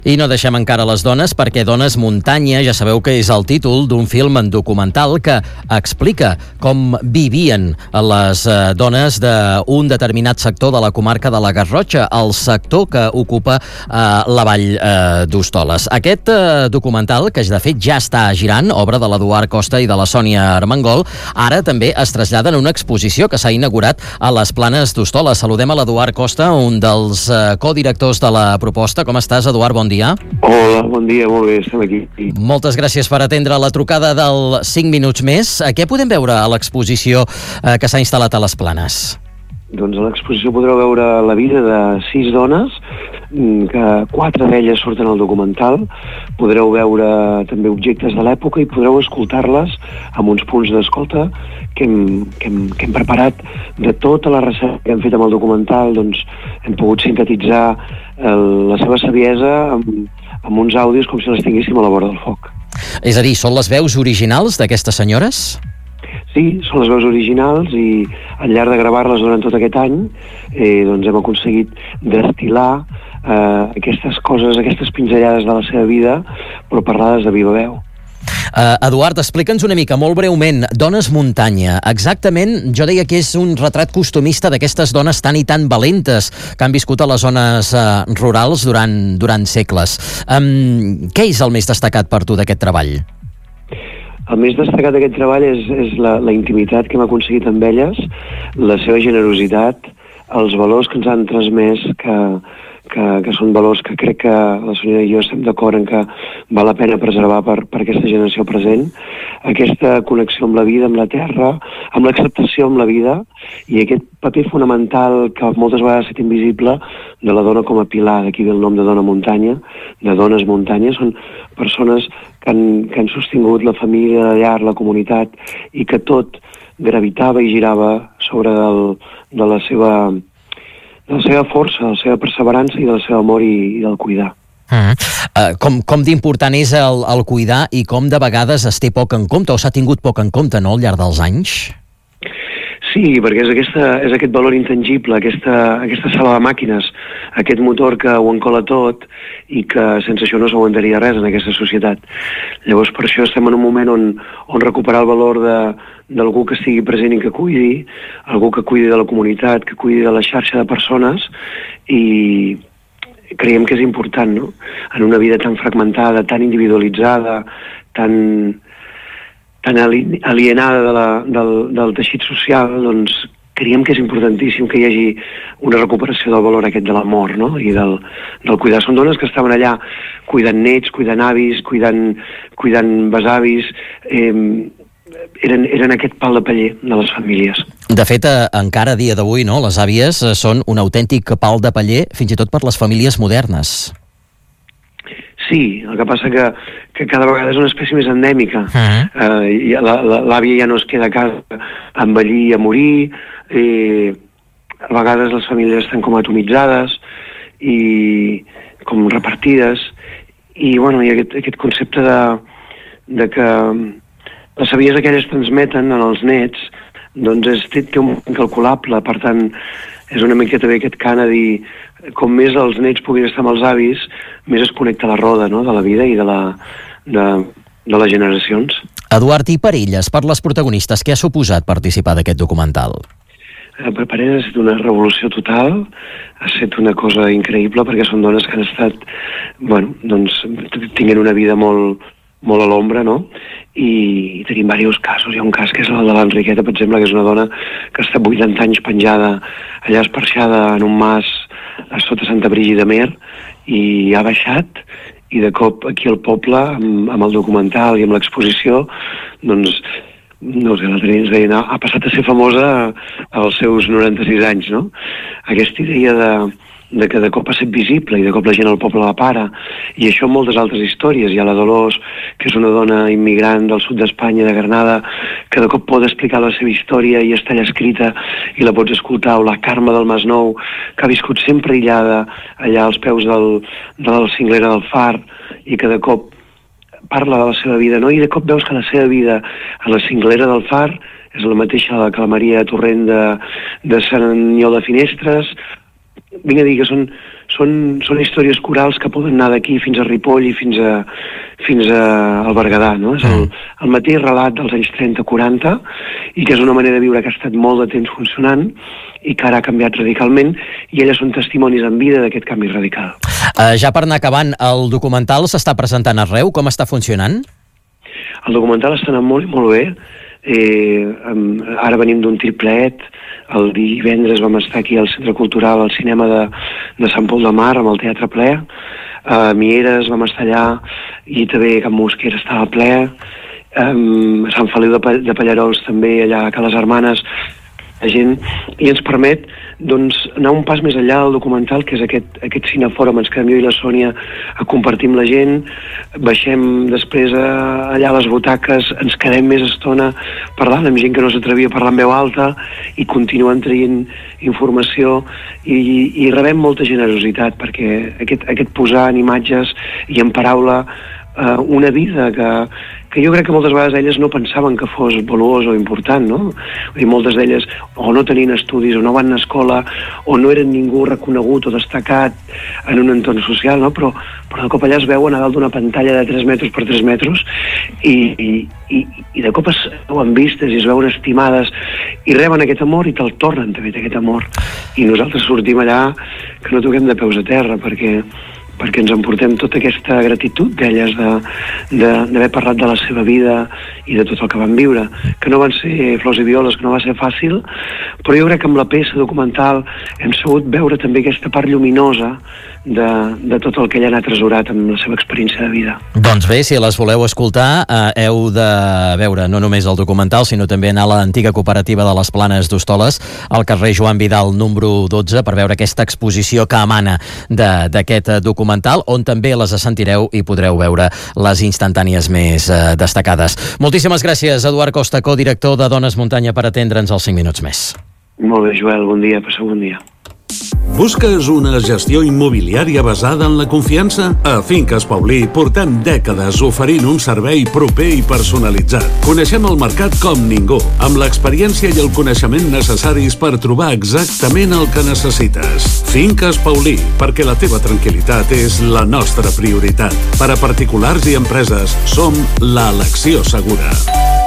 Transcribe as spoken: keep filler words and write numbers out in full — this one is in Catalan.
I no deixem encara les dones, perquè Dones Muntanya, ja sabeu que és el títol d'un film en documental que explica com vivien les eh, dones d'un determinat sector de la comarca de la Garrotxa, el sector que ocupa eh, la vall eh, d'Hostoles. Aquest eh, documental, que de fet ja està girant, obra de l'Eduard Costa i de la Sònia Armengol, ara també es trasllada en una exposició que s'ha inaugurat a les Planes d'Hostoles. Saludem a l'Eduard Costa, un dels eh, codirectors de la proposta. Com estàs, Eduard? Bon dia. Hola, bon dia, molt bé, estem aquí. Moltes gràcies per atendre la trucada del cinc minuts més. Què podem veure a l'exposició eh, que s'ha instal·lat a les Planes? Doncs a l'exposició podreu veure la vida de sis dones, que quatre d'elles surten al documental. Podreu veure també objectes de l'època i podreu escoltar-les amb uns punts d'escolta que hem, que, hem, que hem preparat de tota la recerca que hem fet amb el documental. Doncs hem pogut sintetitzar el, la seva saviesa amb, amb uns àudios com si les tinguéssim a la vora del foc. És a dir, són les veus originals d'aquestes senyores? Sí, són les veus originals i al llarg de gravar-les durant tot aquest any eh, doncs hem aconseguit destil·lar eh, aquestes coses, aquestes pinzellades de la seva vida, però parlades de viva veu. Uh, Eduard, explica'ns una mica, molt breument, Dones Muntanya. Exactament, jo deia que és un retrat costumista d'aquestes dones tan i tan valentes que han viscut a les zones uh, rurals durant, durant segles. Um, què és el més destacat per tu d'aquest treball? El més destacat d'aquest treball és, és la, la intimitat que hem aconseguit amb elles, la seva generositat, els valors que ens han transmès, que, que, que són valors que crec que la Sònia i jo estem d'acord en que val la pena preservar per, per aquesta generació present, aquesta connexió amb la vida, amb la terra, amb l'acceptació amb la vida i aquest paper fonamental que moltes vegades ha estat invisible de la dona com a pilar, d'aquí ve el nom de Dona Muntanya, de Dones Muntanya. Són persones que han, que han sostingut la família, la llar, la comunitat i que tot gravitava i girava sobre el, de la seva de la seva força, de la seva perseverança i del seu amor i, i del cuidar. Mm. Uh, com com d'important és el, el cuidar i com de vegades es té poc en compte o s'ha tingut poc en compte, no?, al llarg dels anys? Sí, perquè és, aquesta, és aquest valor intangible, aquesta, aquesta sala de màquines, aquest motor que ho encola tot i que sense això no s'aguantaria res en aquesta societat. Llavors per això estem en un moment on, on recuperar el valor de, d'algú que estigui present i que cuidi, algú que cuidi de la comunitat, que cuidi de la xarxa de persones i creiem que és important, no?, en una vida tan fragmentada, tan individualitzada, tan... tan alienada de la, del, del teixit social, doncs creiem que és importantíssim que hi hagi una recuperació del valor aquest de l'amor, no?, i del, del cuidar. Són dones que estaven allà cuidant nets, cuidant avis, cuidant, cuidant besavis, eh, eren, eren aquest pal de paller de les famílies. De fet, eh, encara a dia d'avui, no?, les àvies eh, són un autèntic pal de paller, fins i tot per les famílies modernes. Sí, el que passa que, que cada vegada és una espècie més endèmica. Uh-huh. eh, L'àvia ja no es queda a casa a envellir i a morir, eh, a vegades les famílies estan com atomitzades i com repartides, i bueno, hi ha aquest, aquest concepte de, de que les saviesa que elles transmeten en els nets doncs és, té, té un incalculable, per tant és una miqueta bé aquest cant a dir com més els nets puguin estar amb els avis, més es connecta la roda, no?, de la vida i de, la, de, de les generacions. Eduard, i per elles, per les protagonistes, què ha suposat participar d'aquest documental? Eh, per elles ha estat una revolució total, ha estat una cosa increïble perquè són dones que han estat, bueno, doncs, tinguent una vida molt, molt a l'ombra, no?, i tenim diversos casos. Hi ha un cas que és el de l'Enriqueta, per exemple, que és una dona que està vuitanta anys penjada allà esparxada en un mas a sota Santa Brígida Mer i ha baixat i de cop aquí al poble amb, amb el documental i amb l'exposició doncs no sé, la Trini ens deia, ha passat a ser famosa als seus noranta-sis anys, no? Aquesta idea de de que de cop ha estat visible i de cop la gent al poble la para, i això en moltes altres històries. Hi ha la Dolors, que és una dona immigrant del sud d'Espanya, de Granada, que de cop pot explicar la seva història i està allà escrita i la pots escoltar, o la Carme del Masnou, que ha viscut sempre aïllada allà als peus del, de la cinglera del Far i que de cop parla de la seva vida, no? I de cop veus que la seva vida a la cinglera del Far és la mateixa que la Maria Torrent de, de Sant Aniol de Finestres. Vinc a dir que són, són, són històries corals que poden anar d'aquí fins a Ripoll i fins a, fins a al Berguedà, no? És el, el mateix relat dels anys trenta quaranta i que és una manera de viure que ha estat molt de temps funcionant i que ara ha canviat radicalment, i elles són testimonis en vida d'aquest canvi radical. Uh, ja per anar acabant, el documental s'està presentant arreu? Com està funcionant? El documental està anant molt, molt bé. Eh, um, ara venim d'un triplet. El divendres vam estar aquí al Centre Cultural, al cinema de, de Sant Pol de Mar, amb el teatre ple. A Mieres vam estar allà, i també Can Mosquera estava ple. Um, a Sant Feliu de, de Pallarols també, allà a Cales Hermanes, la gent, i ens permet doncs, anar un pas més enllà del documental, que és aquest, aquest cinefòrum. Ens quedem jo i la Sònia a compartir amb la gent, baixem després a, allà a les butaques, ens quedem més estona parlant amb gent que no s'atrevia a parlar en veu alta, i continuen traient informació, i, i, i rebem molta generositat, perquè aquest, aquest posar en imatges i en paraula eh, una vida que, que jo crec que moltes vegades elles no pensaven que fos valuós o important, no? Vull dir, moltes d'elles o no tenien estudis, o no van a escola, o no eren ningú reconegut o destacat en un entorn social, no? Però, però de cop allà es veuen a dalt d'una pantalla de tres metres per tres metres i, i, i, i de cop es veuen vistes i es veuen estimades i reben aquest amor i te'l tornen també aquest amor. I nosaltres sortim allà que no toquem de peus a terra, perquè perquè ens emportem tota aquesta gratitud d'elles d'haver parlat de la seva vida i de tot el que van viure, que no van ser flors i violes, que no va ser fàcil, però jo crec que amb la peça documental hem sabut veure també aquesta part lluminosa de, de tot el que ella ha atresorat amb la seva experiència de vida. Doncs bé, si les voleu escoltar, eh, heu de veure no només el documental, sinó també anar a l'antiga cooperativa de les Planes d'Hostoles, al carrer Joan Vidal número dotze, per veure aquesta exposició que emana d'aquest documental, on també les sentireu i podreu veure les instantànies més eh, destacades. Moltíssimes gràcies, Eduard Costa, codirector de Dones Muntanya, per atendre'ns els cinc minuts més. Molt bé, Joel, bon dia, passeu bon dia. Busques una gestió immobiliària basada en la confiança? A Finques Paulí portem dècades oferint un servei proper i personalitzat. Coneixem el mercat com ningú, amb l'experiència i el coneixement necessaris per trobar exactament el que necessites. Finques Paulí, perquè la teva tranquil·litat és la nostra prioritat. Per a particulars i empreses, som l'elecció segura.